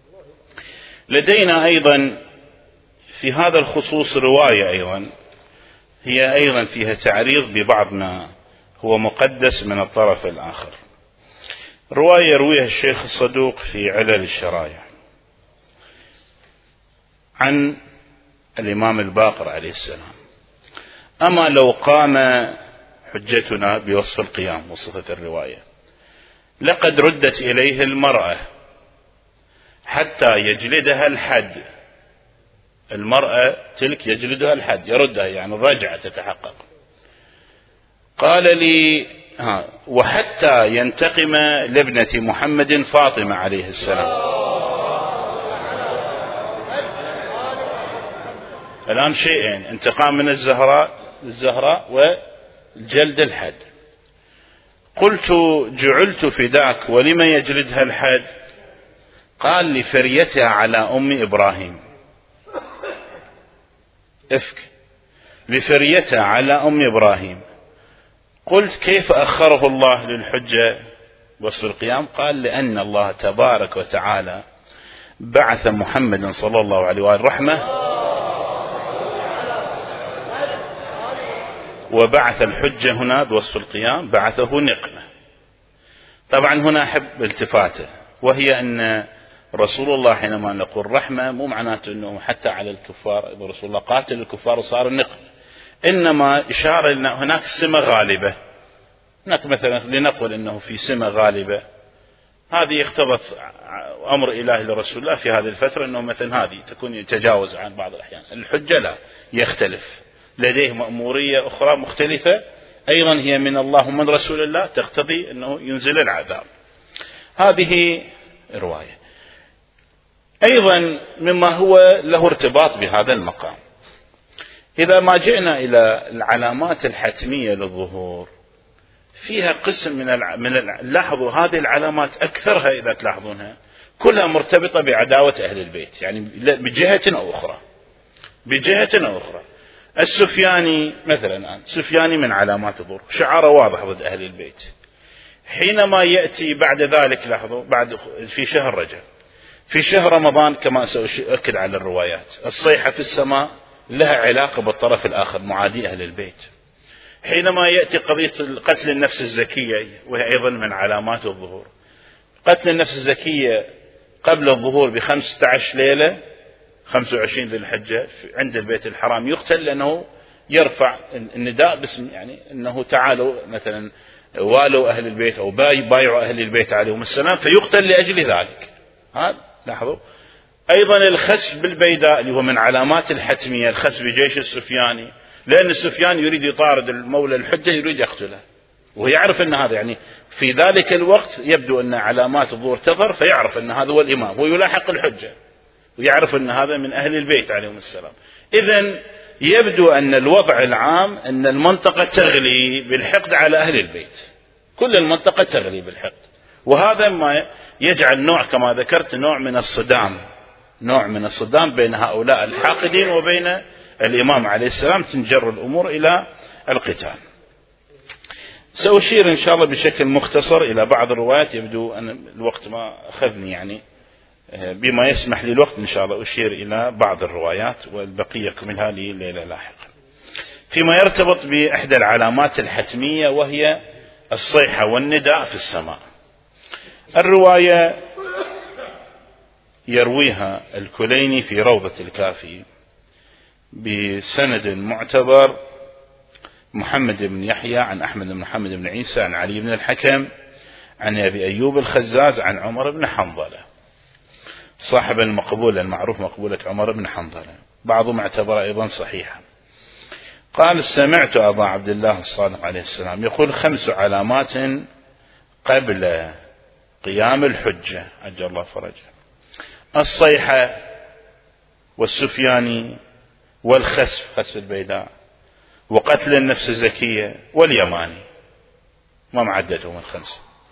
لدينا أيضا في هذا الخصوص رواية أيضا هي أيضا فيها تعريض ببعض ما هو مقدس من الطرف الآخر. رواية يرويها الشيخ الصدوق في علل الشرايع عن الإمام الباقر عليه السلام: أما لو قام حجتنا بوصف القيام، وصفة الرواية، لقد ردت إليه المرأة حتى يجلدها الحد. المرأة تلك يجلدها الحد، يردها، يعني الرجعة تتحقق. قال لي ها وحتى ينتقم لابنة محمد فاطمة عليه السلام. الآن شيئين: انتقام من الزهراء الزهراء والجلد الحد. قلت جعلت فداك ولما يجلدها الحد؟ قال لفريتها على أم إبراهيم. افك لفريتها على أم إبراهيم. قلت كيف أخره الله للحجة وصف القيام؟ قال لأن الله تبارك وتعالى بعث محمدا صلى الله عليه وآله رحمة، وبعث الحجة هنا بوصف القيام بعثه نقمة. طبعا هنا أحب التفاته، وهي أن رسول الله حينما نقول رحمة مو معناته أنه حتى على الكفار، إذا رسول الله قاتل الكفار وصار النقمة، إنما إشارة أن هناك سمة غالبة. هناك مثلا لنقل أنه في سمة غالبة، هذه اقتضت أمر إلهي لرسول الله في هذه الفترة، أنه مثلا هذه تكون يتجاوز عن بعض الأحيان. الحجة لا، يختلف، لديه مأمورية أخرى مختلفة أيضا هي من الله ومن رسول الله، تقتضي أنه ينزل العذاب. هذه رواية. أيضا مما هو له ارتباط بهذا المقام، إذا ما جئنا إلى العلامات الحتمية للظهور، فيها قسم من الع... من الع... لاحظوا هذه العلامات أكثرها إذا تلاحظونها كلها مرتبطة بعداوة أهل البيت، يعني بجهة أو أخرى بجهة أو أخرى. السفياني مثلا الآن، سفياني من علامات الظهور، شعاره واضح ضد أهل البيت. حينما يأتي بعد ذلك، لاحظوا بعد في شهر رجب، في شهر رمضان كما سأؤكد على الروايات، الصيحة في السماء لها علاقة بالطرف الآخر، معادي أهل البيت. حينما يأتي قضية قتل النفس الزكية، وهي أيضا من علامات الظهور. قتل النفس الزكية قبل الظهور بخمسة عشر ليلة، خمسة وعشرين ذي الحجة عند البيت الحرام يقتل، لأنه يرفع النداء باسم، يعني أنه تعالوا مثلا والوا أهل البيت أو بايعوا أهل البيت عليهم السلام، فيقتل لأجل ذلك. هذا لاحظوا. أيضا الخسف بالبيداء اللي هو من علامات الحتمية، الخسف بجيش السفياني، لأن السفيان يريد يطارد المولى الحجة، يريد يقتله، ويعرف أن هذا يعني في ذلك الوقت يبدو أن علامات الظهور تظهر، فيعرف أن هذا هو الإمام، هو يلاحق الحجة ويعرف أن هذا من أهل البيت عليهم السلام. إذن يبدو أن الوضع العام أن المنطقة تغلي بالحقد على أهل البيت، كل المنطقة تغلي بالحقد، وهذا ما يجعل نوع كما ذكرت نوع من الصدام، نوع من الصدام بين هؤلاء الحاقدين وبين الإمام عليه السلام، تنجر الأمور إلى القتال. سأشير إن شاء الله بشكل مختصر إلى بعض الروايات، يبدو أن الوقت ما أخذني، يعني بما يسمح لي الوقت إن شاء الله أشير إلى بعض الروايات، والبقية منها لي ليلة لاحقا. فيما يرتبط بإحدى العلامات الحتمية وهي الصيحة والنداء في السماء. الرواية يرويها الكليني في روضة الكافي بسند معتبر، محمد بن يحيى عن أحمد بن محمد بن عيسى عن علي بن الحكم عن أبي أيوب الخزاز عن عمر بن حنظلة، صاحب المقبولة المعروف مقبولة عمر بن حنظلة، بعضهم اعتبر أيضا صحيحا. قال سمعت أبا عبد الله الصادق عليه السلام يقول خمس علامات قبل قيام الحجة عجل الله فرجه: الصيحة والسفياني والخسف، خسف البيداء، وقتل النفس الزكية واليماني، ما معددهم الخمسة.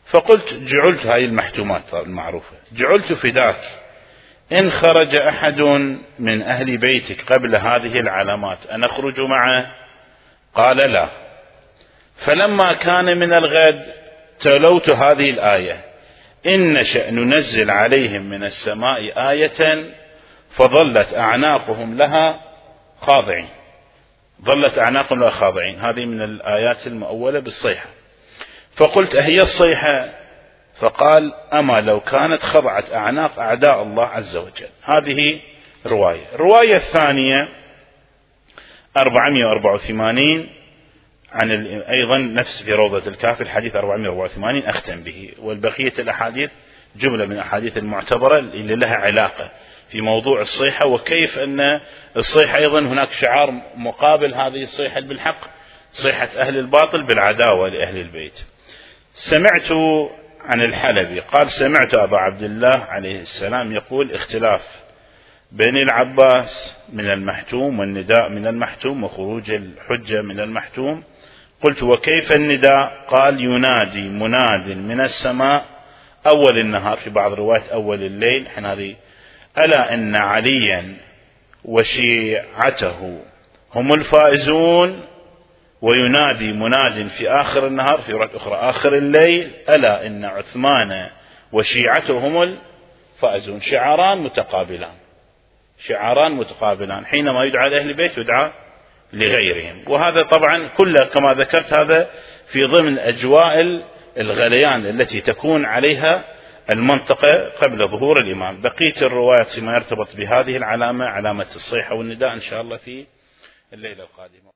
فقلت جعلت، هذه المحتومات المعروفة، جعلت فداك إن خرج أحد من أهل بيتك قبل هذه العلامات أن أخرج معه؟ قال لا. فلما كان من الغد تلوت هذه الآية: إن نشأ ننزل عليهم من السماء آية فظلت أعناقهم لها خاضعين. ظلت أعناقهم لها خاضعين، هذه من الآيات المؤولة بالصيحة. فقلت أهي الصيحة؟ فقال: أما لو كانت خضعت أعناق أعداء الله عز وجل. هذه رواية. الرواية الثانية أربعمائة وأربعة وثمانين عن أيضا نفس في روضة الكافي، الحديث أربعمائة وأربعة وثمانين أختم به، والبقية الأحاديث جملة من الأحاديث المعتبرة اللي لها علاقة في موضوع الصيحة، وكيف أن الصيحة أيضا هناك شعار مقابل هذه الصيحة بالحق، صيحة أهل الباطل بالعداوة لأهل البيت. سمعت عن الحلبي قال: سمعت أبا عبد الله عليه السلام يقول: اختلاف بين العباس من المحتوم والنداء من المحتوم وخروج الحجة من المحتوم. قلت: وكيف النداء؟ قال: ينادي مناد من السماء أول النهار، في بعض الروايات أول الليل، هذه: ألا إن عليا وشيعته هم الفائزون. وينادي مناد في آخر النهار في رواية أخرى آخر الليل: ألا إن عثمان وشيعته هم الفائزون. شعاران متقابلان، شعاران متقابلان، حينما يدعى لأهل البيت يدعى لغيرهم. وهذا طبعا كله كما ذكرت هذا في ضمن أجواء الغليان التي تكون عليها المنطقة قبل ظهور الإمام. بقية الروايات فيما يرتبط بهذه العلامة، علامة الصيحة والنداء، إن شاء الله في الليلة القادمة.